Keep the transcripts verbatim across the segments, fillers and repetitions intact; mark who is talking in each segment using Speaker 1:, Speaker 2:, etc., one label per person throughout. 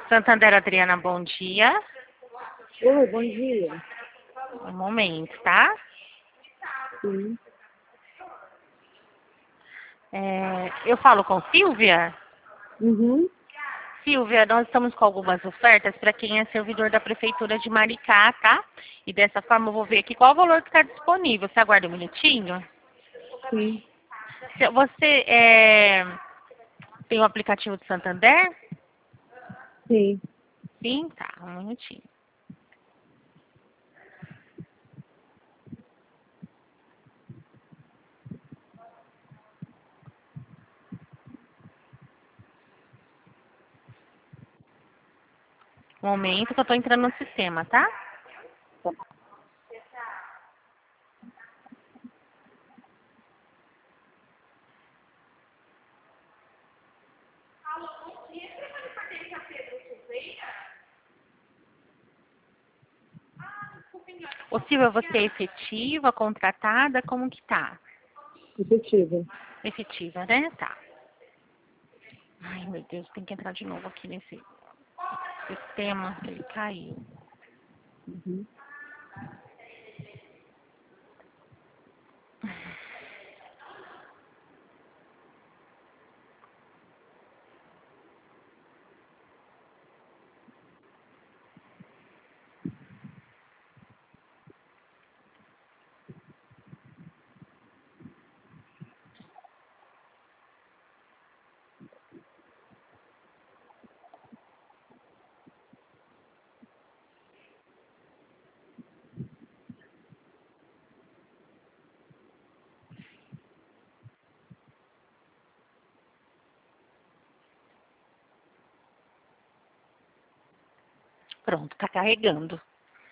Speaker 1: Santander, Adriana, bom dia.
Speaker 2: Oi, bom dia.
Speaker 1: Um momento, tá?
Speaker 2: Sim.
Speaker 1: É, eu falo com Silvia?
Speaker 2: Uhum.
Speaker 1: Silvia, nós estamos com algumas ofertas para quem é servidor da Prefeitura de Maricá, tá? E dessa forma eu vou ver aqui qual o valor que está disponível. Você aguarda um minutinho?
Speaker 2: Sim.
Speaker 1: Se- Você é, tem o aplicativo do Santander?
Speaker 2: Sim.
Speaker 1: Sim? Tá, um minutinho. Um momento que eu estou entrando no sistema, tá? Ô Silvia, você é efetiva, contratada, como que tá?
Speaker 2: Efetiva.
Speaker 1: Efetiva, né? Tá. Ai, meu Deus, tem que entrar de novo aqui nesse sistema, ele caiu.
Speaker 2: Uhum.
Speaker 1: Pronto, tá carregando.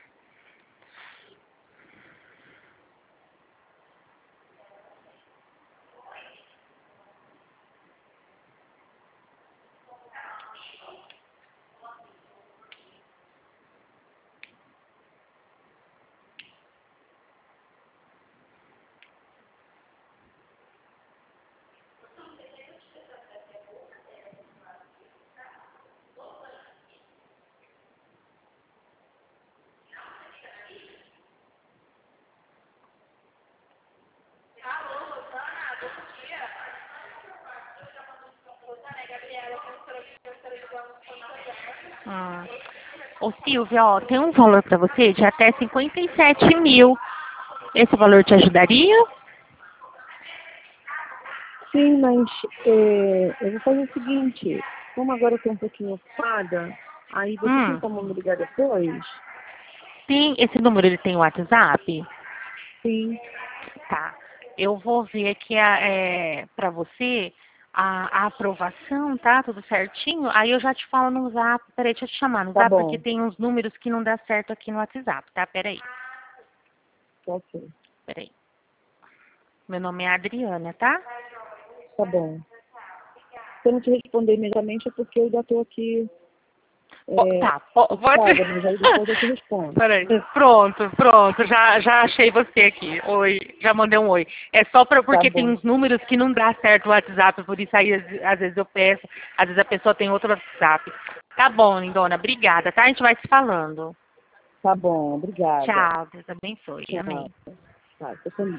Speaker 1: Hum. Ô Silvia, ó, tem um valor para você de até cinquenta e sete mil. Esse valor te ajudaria?
Speaker 2: Sim, mas é, eu vou fazer o seguinte, como agora eu estou um pouquinho ocupada, aí você tem
Speaker 1: Hum.
Speaker 2: como me ligar depois?
Speaker 1: Sim, esse número ele tem WhatsApp?
Speaker 2: Sim.
Speaker 1: Tá. Eu vou ver aqui a, é, para você a, a aprovação, tá? Tudo certinho. Aí eu já te falo no Zap. Peraí, deixa eu te chamar no
Speaker 2: Tá
Speaker 1: Zap, porque
Speaker 2: bom.
Speaker 1: tem uns números que não dá certo aqui no WhatsApp, tá? Peraí,
Speaker 2: Tá ok.
Speaker 1: peraí. Meu nome é Adriana, tá?
Speaker 2: Tá bom. Se eu não te responder imediatamente é porque eu ainda estou aqui
Speaker 1: Po-
Speaker 2: é,
Speaker 1: tá, po- pode.
Speaker 2: ocupada, mas aí depois eu te respondo.
Speaker 1: Peraí. Pronto, pronto. Já, já achei você aqui. Oi. Já mandei um oi. É só pra,
Speaker 2: Tá
Speaker 1: porque tem
Speaker 2: bom.
Speaker 1: uns números que não dá certo o WhatsApp, por isso aí às, às vezes eu peço, às vezes a pessoa tem outro WhatsApp. Tá bom, lindona. Obrigada, tá? A gente vai se falando.
Speaker 2: Tá bom. Obrigada.
Speaker 1: Tchau. Deus abençoe. Amém.
Speaker 2: Tchau. Tá, você também.